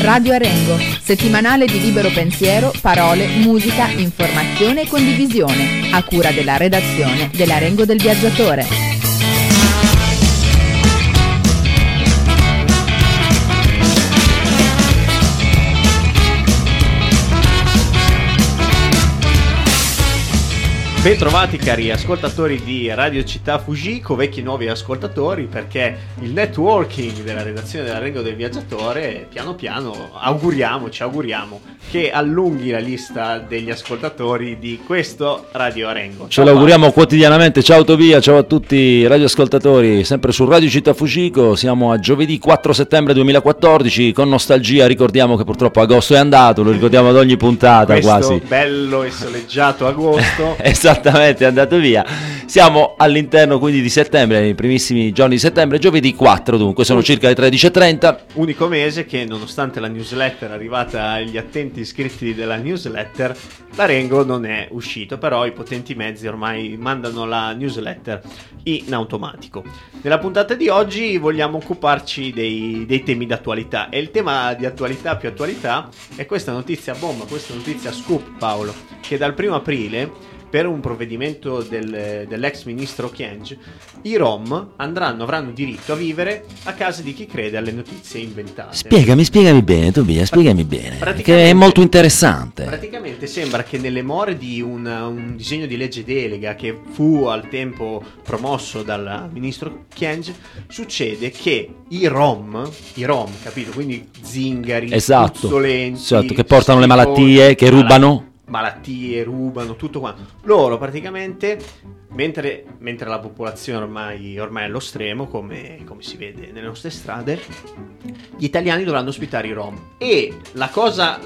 Radio Arengo, settimanale di libero pensiero, parole, musica, informazione e condivisione, a cura della redazione dell'Arengo del Viaggiatore. Bentrovati cari ascoltatori di Radio Città Fujiko, vecchi nuovi ascoltatori, perché il networking della redazione dell'Arengo del Viaggiatore piano piano ci auguriamo che allunghi la lista degli ascoltatori di questo Radio Arengo. Ce l'auguriamo quotidianamente. Ciao Tobia, ciao a tutti i radioascoltatori, sempre su Radio Città Fujiko. Siamo a giovedì 4 settembre 2014, con nostalgia ricordiamo che purtroppo agosto è andato, lo ricordiamo ad ogni puntata. Questo quasi bello e soleggiato agosto esattamente, è andato via. Siamo all'interno quindi di settembre, nei primissimi giorni di settembre, giovedì 4 dunque, sono circa le 13:30. Unico mese che, nonostante la newsletter arrivata agli attenti iscritti della newsletter, l'Arengo non è uscito, però i potenti mezzi ormai mandano la newsletter in automatico. Nella puntata di oggi vogliamo occuparci dei temi d'attualità, e il tema di attualità più attualità è questa notizia bomba, questa notizia scoop, Paolo, che dal 1 aprile, per un provvedimento dell'ex ministro Kyenge, i Rom avranno diritto a vivere a casa di chi crede alle notizie inventate. Spiegami bene, Tobia, spiegami bene, che è molto interessante. Praticamente sembra che nelle more di un disegno di legge delega che fu al tempo promosso dal ministro Kyenge, succede che i Rom, capito? Quindi zingari, puzzolenti, esatto, che portano le malattie, che rubano. Rubano, tutto quanto. Loro praticamente, mentre la popolazione ormai è allo stremo, come si vede nelle nostre strade, gli italiani dovranno ospitare i Rom. E la cosa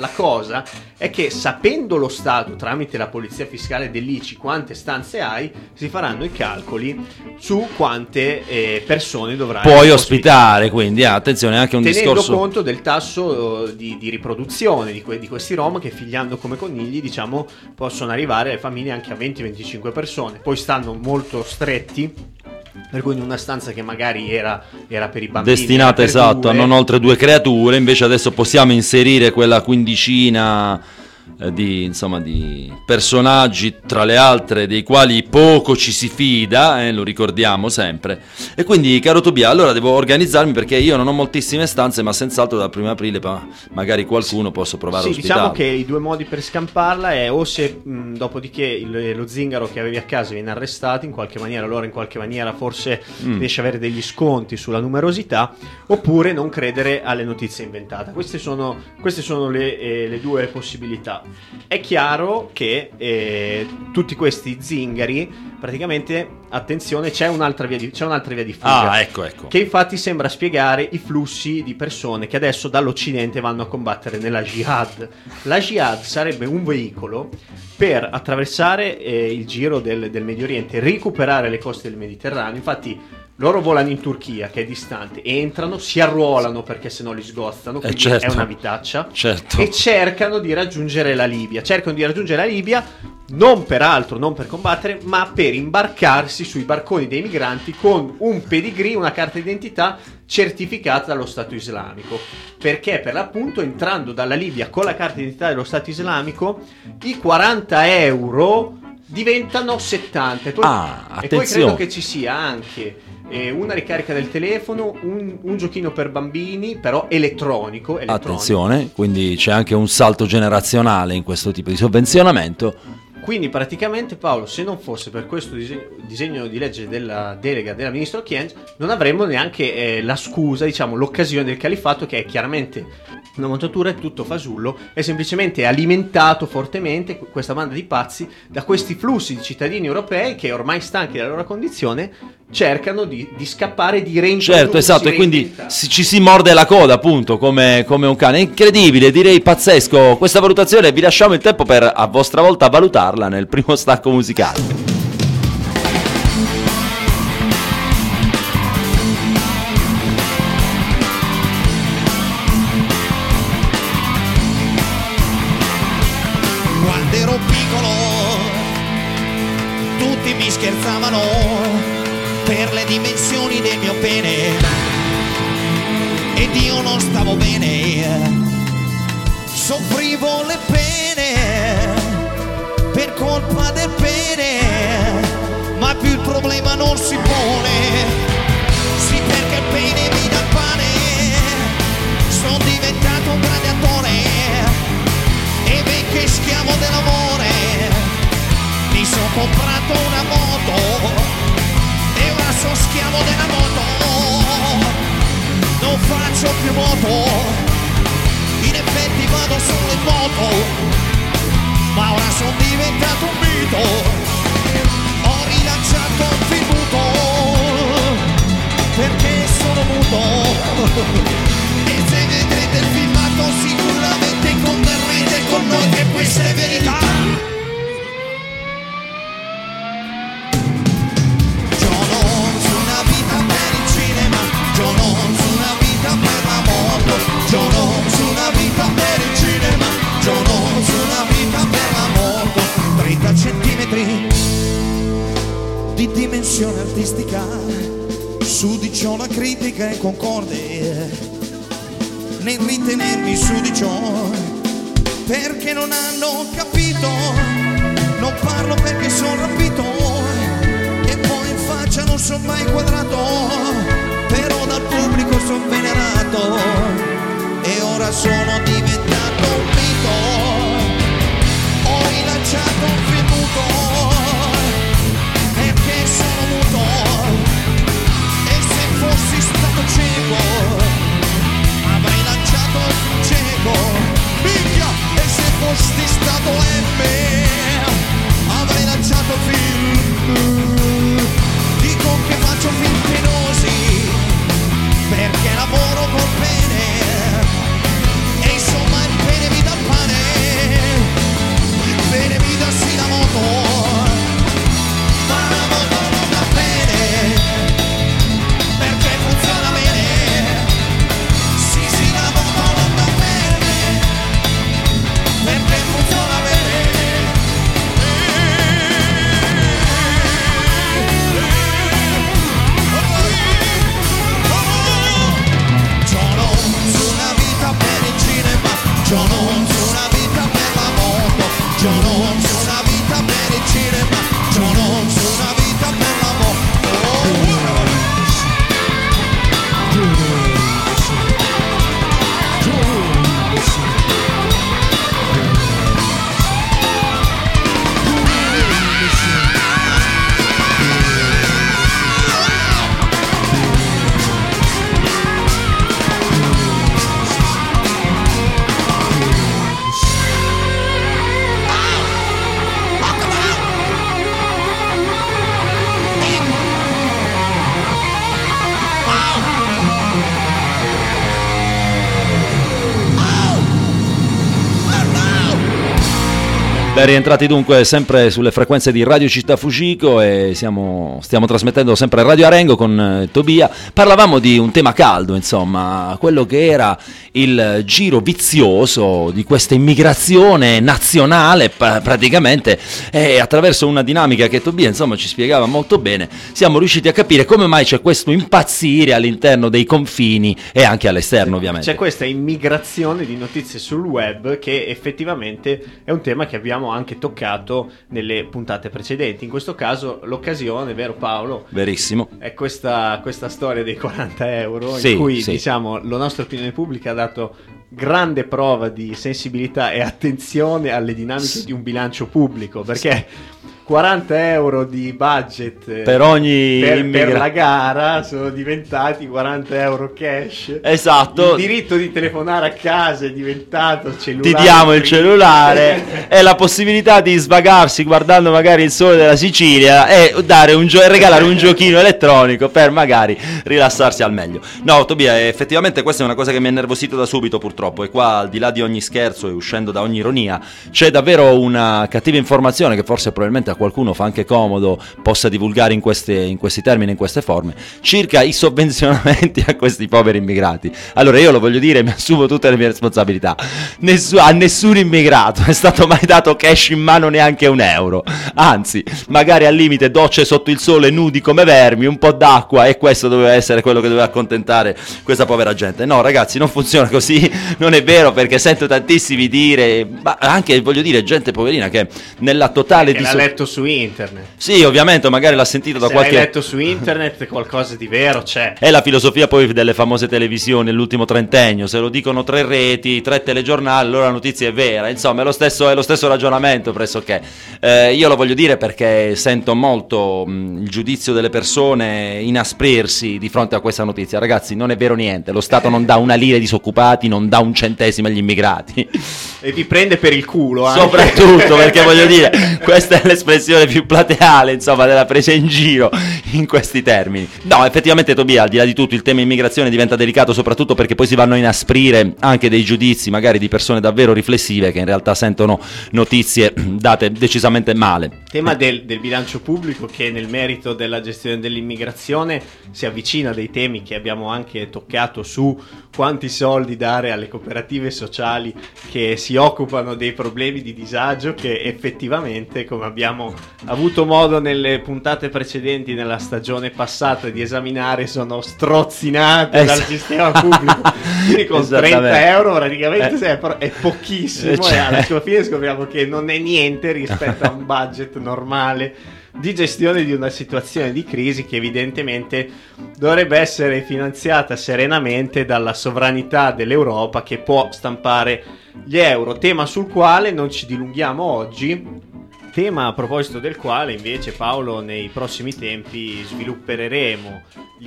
è che, sapendo lo Stato tramite la polizia fiscale dell'ICI quante stanze hai, si faranno i calcoli su quante persone dovrai puoi ospitare. Quindi attenzione, anche un tenendo discorso, conto del tasso di riproduzione di questi Rom, che figliando come conigli, diciamo, possono arrivare le famiglie anche a 20-25 persone. Poi stanno molto stretti, per cui in una stanza che magari era per i bambini, destinata a non oltre 2 creature, invece adesso possiamo inserire quella quindicina di personaggi, tra le altre dei quali poco ci si fida, lo ricordiamo sempre. E quindi, caro Tobia, allora devo organizzarmi, perché io non ho moltissime stanze, ma senz'altro dal 1 aprile magari qualcuno posso provare a ospitarlo. Diciamo che i due modi per scamparla è o se dopodiché lo zingaro che avevi a casa viene arrestato in qualche maniera, allora in qualche maniera forse riesci a avere degli sconti sulla numerosità, oppure non credere alle notizie inventate. Queste sono le due possibilità. È chiaro che tutti questi zingari, praticamente, attenzione, c'è un'altra via di fuga. Ecco. Che infatti sembra spiegare i flussi di persone che adesso dall'Occidente vanno a combattere nella Jihad. La Jihad sarebbe un veicolo per attraversare il giro del Medio Oriente, recuperare le coste del Mediterraneo. Infatti loro volano in Turchia, che è distante, entrano, si arruolano perché sennò li sgozzano, quindi certo, è una vitaccia, certo. E cercano di raggiungere la Libia, non per combattere, ma per imbarcarsi sui barconi dei migranti con un pedigree, una carta d'identità certificata dallo Stato Islamico, perché per l'appunto, entrando dalla Libia con la carta d'identità dello Stato Islamico, i 40 euro diventano 70. E poi credo che ci sia anche una ricarica del telefono, un giochino per bambini, però elettronico. Attenzione, quindi c'è anche un salto generazionale in questo tipo di sovvenzionamento. Quindi praticamente, Paolo, se non fosse per questo disegno di legge della delega della ministro Kyenge, non avremmo neanche la scusa, diciamo, l'occasione del califfato, che è chiaramente una montatura, è tutto fasullo, è semplicemente alimentato fortemente, questa banda di pazzi, da questi flussi di cittadini europei che, ormai stanchi della loro condizione, cercano di scappare, di reintrodursi. Certo, esatto, e quindi ci si morde la coda, appunto, come un cane. Incredibile, direi pazzesco questa valutazione. Vi lasciamo il tempo per, a vostra volta, valutarla nel primo stacco musicale. Quando ero piccolo tutti mi scherzavano per le dimensioni del mio pene ed io non stavo bene soffrivo le pene per colpa del pene, ma più il problema non si pone. Sì, perché il pene mi dà pane, sono diventato un grande attore e benché schiavo dell'amore mi sono comprato una moto e ora sono schiavo della moto, non faccio più moto, in effetti vado solo in moto, ma ora sono diventato un mito, ho rilanciato un tributo perché sono muto e se vedrete il filmato sicuramente converrete con noi che questa è verità. Io non sono una vita per il cinema, io non sono una vita per la moto, io non sono una vita per il cinema, io non sono una vita per la moto. 30 centimetri di dimensione artistica, su di ciò la critica è concorde nel ritenermi su di ciò, perché non hanno capito, non parlo perché sono rapito e poi in faccia non sono mai quadrato, però dal pubblico sono venerato e ora sono diventato un mito, ho rilanciato un tributo perché sono muto e se fossi stato cieco avrei lanciato il cieco, minchia, e se fossi stato M avrei lanciato film, dico che faccio film penosi perché lavoro col pene e insomma il pene mi dà il pane, il pene mi dà sì la moto, ma la moto non dà bene perché funziona bene, sì sì la moto non dà bene perché funziona bene. Io non sono una vita per il cinema, io non sono una vita per la moto, io non sono una vita per il cinema, io non sono una vita per la moto. Ben rientrati dunque sempre sulle frequenze di Radio Città Fucico e stiamo trasmettendo sempre Radio Arengo con Tobia. Parlavamo di un tema caldo, insomma, quello che era il giro vizioso di questa immigrazione nazionale praticamente, e attraverso una dinamica che Tobia insomma ci spiegava molto bene siamo riusciti a capire come mai c'è questo impazzire all'interno dei confini e anche all'esterno, ovviamente. C'è questa immigrazione di notizie sul web che effettivamente è un tema che abbiamo anche toccato nelle puntate precedenti. In questo caso l'occasione, vero Paolo? Verissimo. È questa storia dei 40 euro sì, in cui sì. diciamo la nostra opinione pubblica ha dato grande prova di sensibilità e attenzione alle dinamiche di un bilancio pubblico, perché 40 euro di budget per ogni per la gara sono diventati 40 euro cash. Esatto. Il diritto di telefonare a casa è diventato cellulare. Ti diamo il cellulare e la possibilità di svagarsi guardando magari il sole della Sicilia e dare regalare un giochino elettronico per magari rilassarsi al meglio. No, Tobia, effettivamente questa è una cosa che mi ha innervosito da subito, purtroppo, e qua, al di là di ogni scherzo e uscendo da ogni ironia, c'è davvero una cattiva informazione che forse probabilmente a qualcuno fa anche comodo possa divulgare in questi termini, in queste forme, circa i sovvenzionamenti a questi poveri immigrati. Allora io lo voglio dire, mi assumo tutte le mie responsabilità. A nessun immigrato è stato mai dato cash in mano, neanche €1. Anzi, magari al limite docce sotto il sole, nudi come vermi, un po' d'acqua, e questo doveva essere quello che doveva accontentare questa povera gente. No ragazzi, non funziona così, non è vero, perché sento tantissimi dire, ma anche voglio dire gente poverina che nella totale l'ha letto su internet. Sì, ovviamente magari l'ha sentito da qualche... Se l'hai letto su internet qualcosa di vero c'è. È la filosofia poi delle famose televisioni nell'ultimo trentennio: se lo dicono 3 reti, 3 telegiornali, allora la notizia è vera. Insomma è lo stesso ragionamento pressoché. Io lo voglio dire perché sento molto il giudizio delle persone inasprirsi di fronte a questa notizia. Ragazzi, non è vero niente, lo Stato non dà una lira ai disoccupati, non dà un centesimo agli immigrati. E vi prende per il culo anche. Soprattutto perché voglio dire, questa è l'espressione più plateale, insomma, della presa in giro in questi termini. No, effettivamente Tobia, al di là di tutto, il tema immigrazione diventa delicato soprattutto perché poi si vanno a inasprire anche dei giudizi magari di persone davvero riflessive che in realtà sentono notizie date decisamente male. Tema del bilancio pubblico, che nel merito della gestione dell'immigrazione si avvicina a dei temi che abbiamo anche toccato su quanti soldi dare alle cooperative sociali che si occupano dei problemi di disagio, che effettivamente, come abbiamo avuto modo nelle puntate precedenti, nella stagione passata, di esaminare, sono strozzinate dal sistema pubblico. Quindi con 30 euro praticamente è pochissimo, e alla fine scopriamo che non è niente rispetto a un budget normale di gestione di una situazione di crisi che evidentemente dovrebbe essere finanziata serenamente dalla sovranità dell'Europa, che può stampare gli euro, tema sul quale non ci dilunghiamo oggi, tema a proposito del quale invece, Paolo, nei prossimi tempi svilupperemo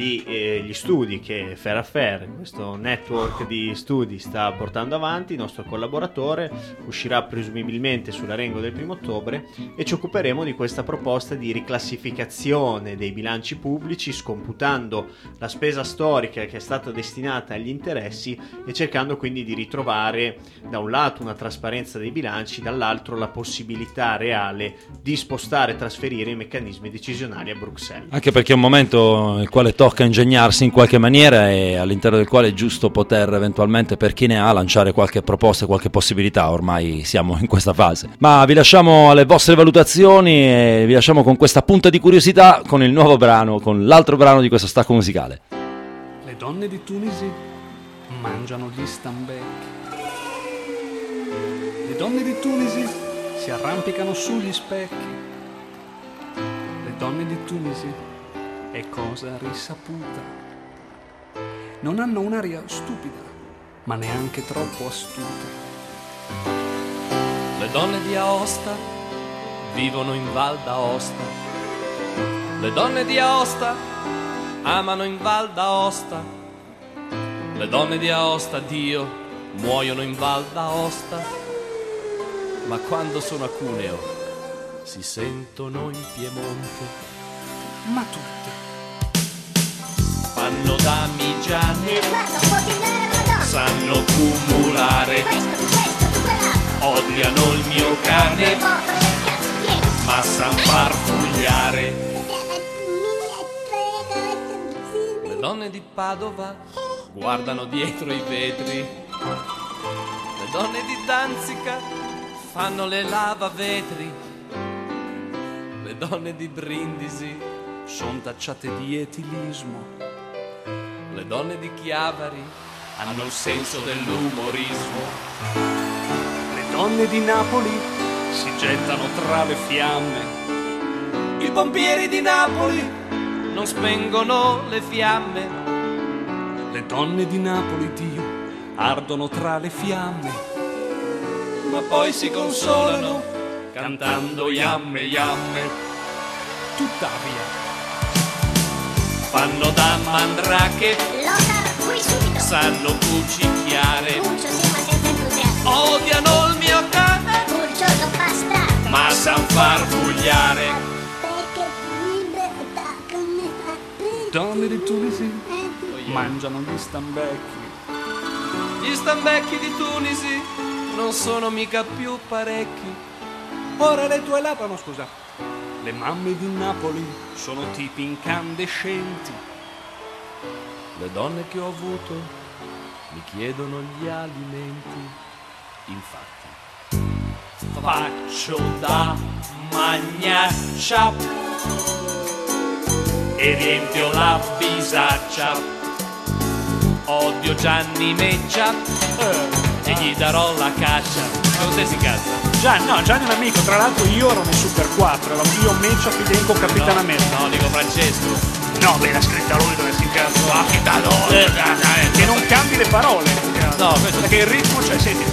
gli studi che Fair Affair, questo network di studi, sta portando avanti. Il nostro collaboratore uscirà presumibilmente sull'Arengo del 1° ottobre e ci occuperemo di questa proposta di riclassificazione dei bilanci pubblici, scomputando la spesa storica che è stata destinata agli interessi e cercando quindi di ritrovare da un lato una trasparenza dei bilanci, dall'altro la possibilità reale di spostare e trasferire i meccanismi decisionali a Bruxelles. Anche perché è un momento nel quale tocca ingegnarsi in qualche maniera e all'interno del quale è giusto poter eventualmente, per chi ne ha, lanciare qualche proposta, qualche possibilità. Ormai siamo in questa fase. Ma vi lasciamo alle vostre valutazioni e vi lasciamo con questa punta di curiosità, con il nuovo brano, con l'altro brano di questo stacco musicale. Le donne di Tunisi mangiano gli stambecchi. Le donne di Tunisi si arrampicano sugli specchi. Le donne di Tunisi è cosa risaputa. Non hanno un'aria stupida, ma neanche troppo astuta. Le donne di Aosta vivono in Val d'Aosta. Le donne di Aosta amano in Val d'Aosta. Le donne di Aosta, Dio, muoiono in Val d'Aosta. Ma quando sono a Cuneo si sentono in Piemonte. Ma tutte fanno damigiane, sanno cumulare, odiano il mio cane, ma san farfugliare. Le donne di Padova guardano dietro i vetri. Le donne di Danzica fanno le lavavetri. Le donne di Brindisi sono tacciate di etilismo. Le donne di Chiavari hanno il senso dell'umorismo. le donne di Napoli si gettano tra le fiamme. I pompieri di Napoli non spengono le fiamme. Le donne di Napoli, Dio, ardono tra le fiamme. Ma poi si consolano cantando yamme yamme. Tuttavia Fanno da mandrache, Lothar, qui subito. sanno cucicchiare, Pulcio sì, ma senza entusiasmo. odiano il mio cane, Pulcio lo bastardo. ma san farfugliare. Perché donne di Tunisi mangiano gli stambecchi. Gli stambecchi di Tunisi non sono mica più parecchi. Ora le tue labbra, no scusa. Le mamme di Napoli sono tipi incandescenti. Le donne che ho avuto mi chiedono gli alimenti. Infatti faccio da magnaccia e riempio la bisaccia. Odio Gianni Meccia e gli darò la caccia. Con te si cazza? Gianni è un amico, tra l'altro io ero nel Super 4, io Meccia Fidenco Capitano America. No, dico Francesco. No, beh, l'ha scritta lui dove si incazza. Che non cambi le parole. No, questo perché il ritmo c'è, senti.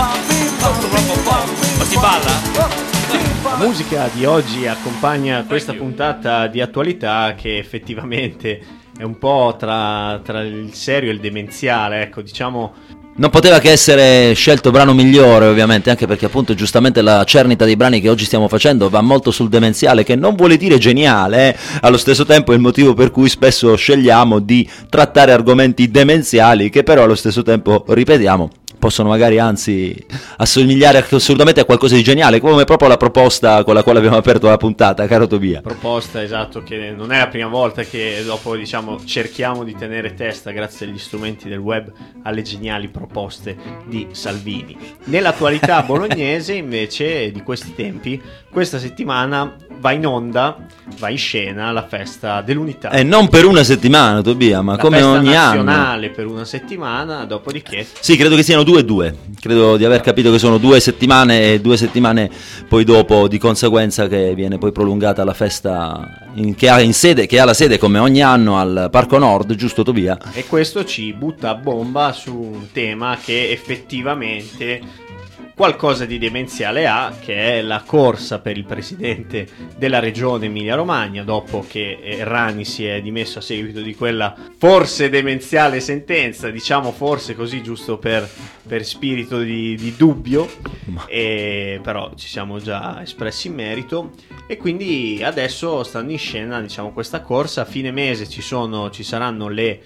Ma si balla? La musica di oggi accompagna questa puntata di attualità che effettivamente è un po' tra il serio e il demenziale, ecco, diciamo. Non poteva che essere scelto brano migliore, ovviamente, anche perché appunto giustamente la cernita dei brani che oggi stiamo facendo va molto sul demenziale, che non vuole dire geniale, allo stesso tempo è il motivo per cui spesso scegliamo di trattare argomenti demenziali che però allo stesso tempo, ripetiamo, possono magari anzi assomigliare assolutamente a qualcosa di geniale, come proprio la proposta con la quale abbiamo aperto la puntata, caro Tobia. Proposta, esatto, che non è la prima volta che dopo, diciamo, cerchiamo di tenere testa, grazie agli strumenti del web, alle geniali proposte di Salvini. Nell'attualità bolognese, invece, di questi tempi, questa settimana va in scena la festa dell'unità. E non per una settimana, Tobia, ma come ogni anno. La festa nazionale per una settimana, dopodiché... Sì, credo che siano 2 e 2. Credo di aver capito che sono 2 settimane e 2 settimane poi dopo, di conseguenza, che viene poi prolungata la festa che ha la sede come ogni anno al Parco Nord, giusto Tobia? E questo ci butta a bomba su un tema che effettivamente qualcosa di demenziale ha, che è la corsa per il presidente della regione Emilia-Romagna, dopo che Errani si è dimesso a seguito di quella forse demenziale sentenza, diciamo forse così giusto per spirito di dubbio, però ci siamo già espressi in merito, e quindi adesso stanno in scena, diciamo, questa corsa. A fine mese ci saranno le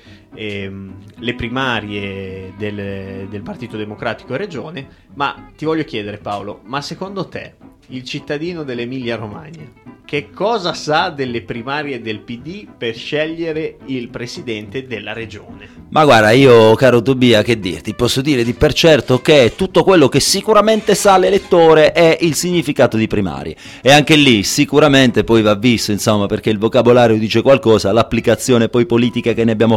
primarie del Partito Democratico in regione. Ma ti voglio chiedere, Paolo, ma secondo te il cittadino dell'Emilia Romagna che cosa sa delle primarie del PD per scegliere il presidente della regione? Ma guarda, io, caro Tobia, che dirti, posso dire di per certo che tutto quello che sicuramente sa l'elettore è il significato di primarie, e anche lì sicuramente poi va visto, insomma, perché il vocabolario dice qualcosa, l'applicazione poi politica che ne abbiamo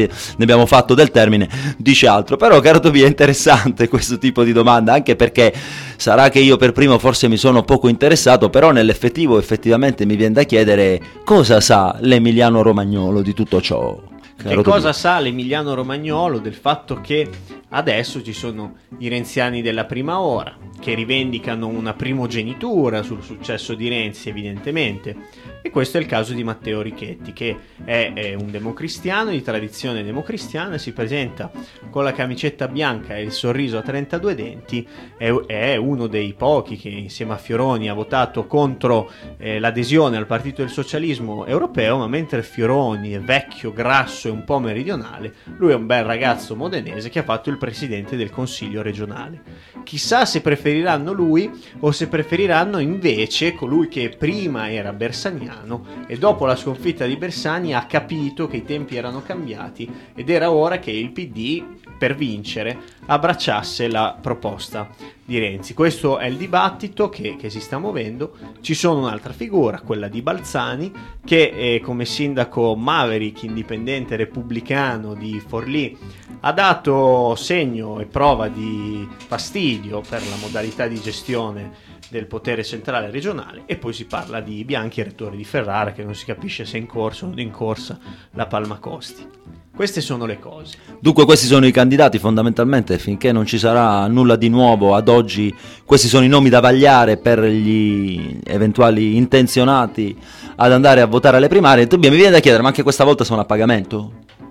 fatto del termine dice altro. Però, caro Tobia, è interessante questo tipo di domanda, anche perché sarà che io per primo forse mi sono poco interessato, però effettivamente mi viene da chiedere cosa sa l'emiliano romagnolo di tutto ciò. Che cosa sa l'emiliano romagnolo del fatto che adesso ci sono i renziani della prima ora che rivendicano una primogenitura sul successo di Renzi, evidentemente, e questo è il caso di Matteo Richetti, che è un democristiano di tradizione democristiana, si presenta con la camicetta bianca e il sorriso a 32 denti, è uno dei pochi che insieme a Fioroni ha votato contro l'adesione al Partito del Socialismo Europeo, ma mentre Fioroni è vecchio, grasso e un po' meridionale, lui è un bel ragazzo modenese che ha fatto il presidente del Consiglio regionale. Chissà se preferiranno lui o se preferiranno invece colui che prima era bersaniano e dopo la sconfitta di Bersani ha capito che i tempi erano cambiati ed era ora che il PD, per vincere, abbracciasse la proposta di Renzi. Questo è il dibattito che si sta muovendo. Ci sono un'altra figura, quella di Balzani, che come sindaco maverick, indipendente, repubblicano di Forlì ha dato segno e prova di fastidio per la modalità di gestione del potere centrale regionale, e poi si parla di Bianchi, rettore di Ferrara, che non si capisce se è in corso o non in corsa la Palma Costi. Queste sono le cose. Dunque questi sono i candidati fondamentalmente, finché non ci sarà nulla di nuovo ad oggi. Questi sono i nomi da vagliare per gli eventuali intenzionati ad andare a votare alle primarie. Mi viene da chiedere, ma anche questa volta sono a pagamento?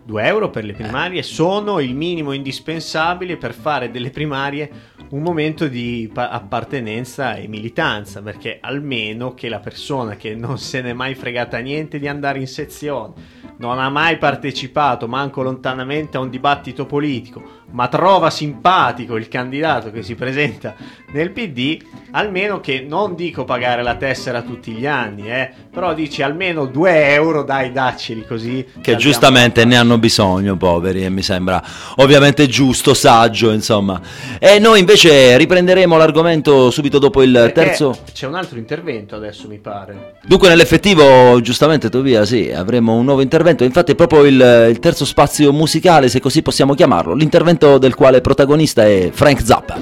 2 euro per le primarie sono il minimo indispensabile per fare delle primarie un momento di appartenenza e militanza, perché almeno che la persona che non se n'è mai fregata niente di andare in sezione, non ha mai partecipato manco lontanamente a un dibattito politico, ma trova simpatico il candidato che si presenta nel PD, almeno che non dico pagare la tessera tutti gli anni, però dici almeno 2 euro, dai, dacceli così. Che giustamente ne hanno bisogno, poveri, e mi sembra ovviamente giusto, saggio, insomma. E noi invece riprenderemo l'argomento subito dopo il terzo. C'è un altro intervento adesso, mi pare. Dunque, nell'effettivo, giustamente, Tobia, sì, avremo un nuovo intervento. Infatti è proprio il terzo spazio musicale, se così possiamo chiamarlo, l'intervento del quale protagonista è Frank Zappa.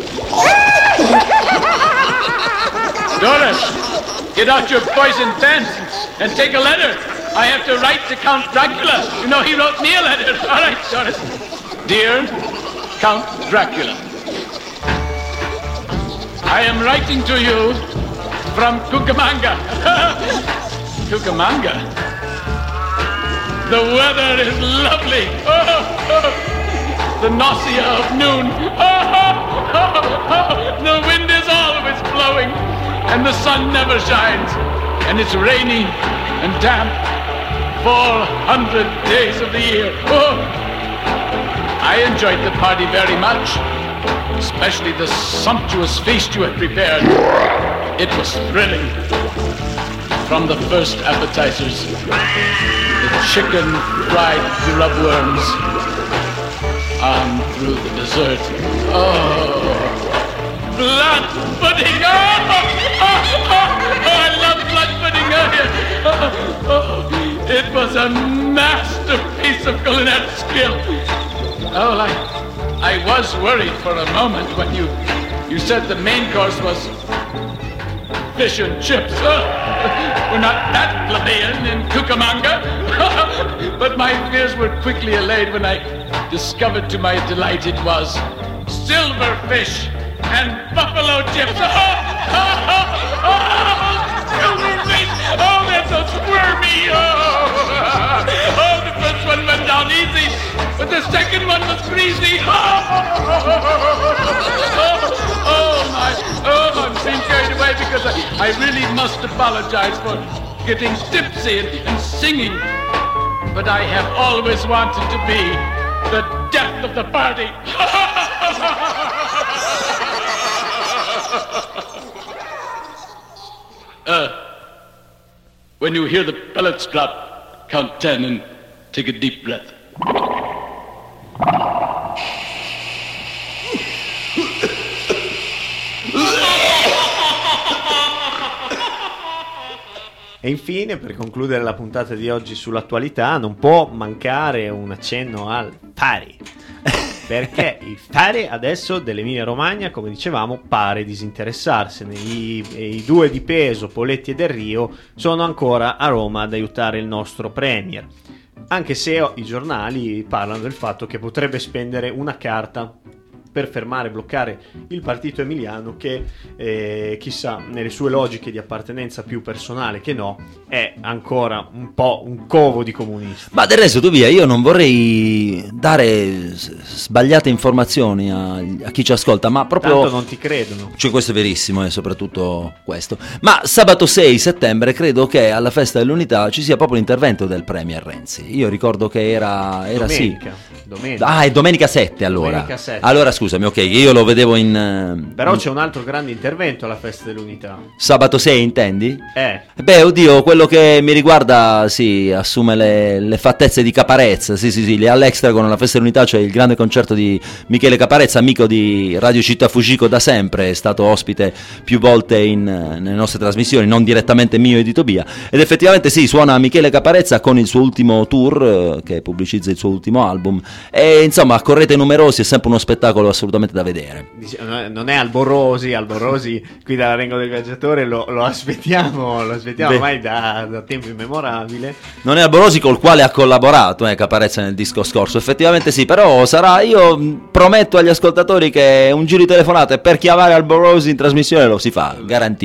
Doris, get out your poison pen and take a letter. I have to write to Count Dracula. You know, he wrote me a letter. All right, Doris. Dear Count Dracula, I am writing to you from Cucamonga. Cucamonga. The weather is lovely. The nausea of noon. The wind is always blowing, and the sun never shines, and it's rainy and damp 400 days of the year. I enjoyed the party very much, especially the sumptuous feast you had prepared. It was thrilling. From the first appetizers, the chicken fried grubworms, on through the dessert. Oh, blood pudding! I love blood pudding! It was a masterpiece of culinary skill. Oh, I was worried for a moment when you said the main course was fish and chips. We're not that plebeian in Cucamonga. But my fears were quickly allayed when I discovered to my delight it was silverfish and buffalo chips. Silverfish! Oh, they're so squirmy! Oh, the first one went down easy, but the second one was greasy. Oh, I'm being carried away because I really must apologize for getting tipsy and singing. But I have always wanted to be the death of the party. When you hear the pellets drop, count 10 and take a deep breath. E infine, per concludere la puntata di oggi sull'attualità, non può mancare un accenno al party, perché il party adesso dell'Emilia Romagna, come dicevamo, pare disinteressarsene. I due di peso, Poletti e Del Rio, sono ancora a Roma ad aiutare il nostro premier, anche se i giornali parlano del fatto che potrebbe spendere una carta per fermare e bloccare il partito emiliano che chissà, nelle sue logiche di appartenenza più personale che no, è ancora un po' un covo di comunisti. Ma del resto, Tobia, io non vorrei dare sbagliate informazioni a chi ci ascolta, ma proprio tanto non ti credono. Cioè, questo è verissimo, e soprattutto questo. Ma sabato 6 settembre credo che alla festa dell'unità ci sia proprio l'intervento del premier Renzi. Io ricordo che era domenica, sì. Domenica. Ah, è domenica 7 allora. Domenica 7. Allora scusami, ok, io lo vedevo in... Però c'è un altro grande intervento alla festa dell'unità. Sabato 6 intendi? Beh, oddio, quello che mi riguarda sì, assume le fattezze di Caparezza. Sì, lì all'Extragon alla festa dell'unità c'è il grande concerto di Michele Caparezza, amico di Radio Città Fugico da sempre, è stato ospite più volte nelle nostre trasmissioni, non direttamente mio e di Tobia, ed effettivamente sì, suona Michele Caparezza con il suo ultimo tour che pubblicizza il suo ultimo album, e insomma correte numerosi, è sempre uno spettacolo assolutamente da vedere. Non è Alborosi qui dalla Rengo del Viaggiatore, lo aspettiamo ormai da tempo immemorabile. Non è Alborosi col quale ha collaborato Caparezza nel disco scorso, effettivamente sì, però io prometto agli ascoltatori che un giro di telefonate per chiamare Alborosi in trasmissione lo si fa, garantito.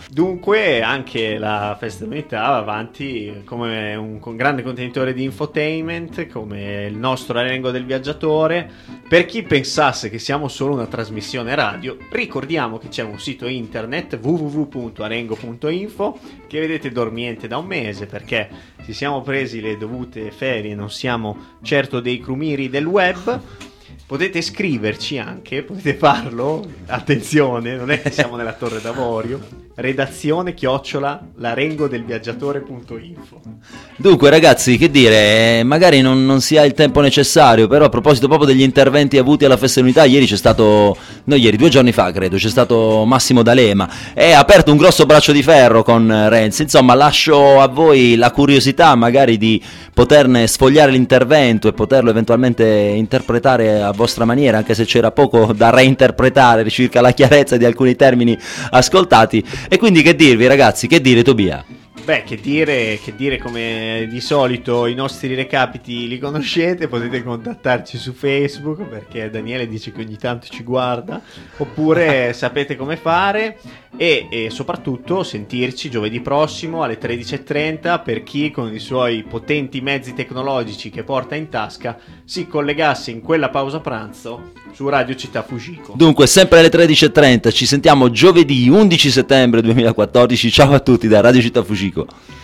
Dunque anche la Festa dell'Unità va avanti come un grande contenitore di infotainment, come il nostro Arengo del Viaggiatore. Per chi pensasse che siamo solo una trasmissione radio, ricordiamo che c'è un sito internet www.arengo.info che vedete dormiente da un mese perché ci siamo presi le dovute ferie, non siamo certo dei crumiri del web. Potete scriverci anche, potete farlo, attenzione, non è che siamo nella Torre d'Avorio, redazione@larengodelviaggiatore.info. Dunque ragazzi, che dire, magari non si ha il tempo necessario, però a proposito proprio degli interventi avuti alla Festa dell'Unità, ieri c'è stato, no ieri, 2 giorni fa credo, c'è stato Massimo D'Alema e ha aperto un grosso braccio di ferro con Renzi. Insomma, lascio a voi la curiosità magari di poterne sfogliare l'intervento e poterlo eventualmente interpretare a vostra maniera, anche se c'era poco da reinterpretare circa la chiarezza di alcuni termini ascoltati. E quindi che dirvi ragazzi, che dire Tobia? Beh, che dire, come di solito i nostri recapiti li conoscete, potete contattarci su Facebook perché Daniele dice che ogni tanto ci guarda, oppure sapete come fare e soprattutto sentirci giovedì prossimo alle 13:30 per chi con i suoi potenti mezzi tecnologici che porta in tasca si collegasse in quella pausa pranzo su Radio Città Fujiko. Dunque sempre alle 13:30 ci sentiamo giovedì 11 settembre 2014. Ciao a tutti da Radio Città Fujiko.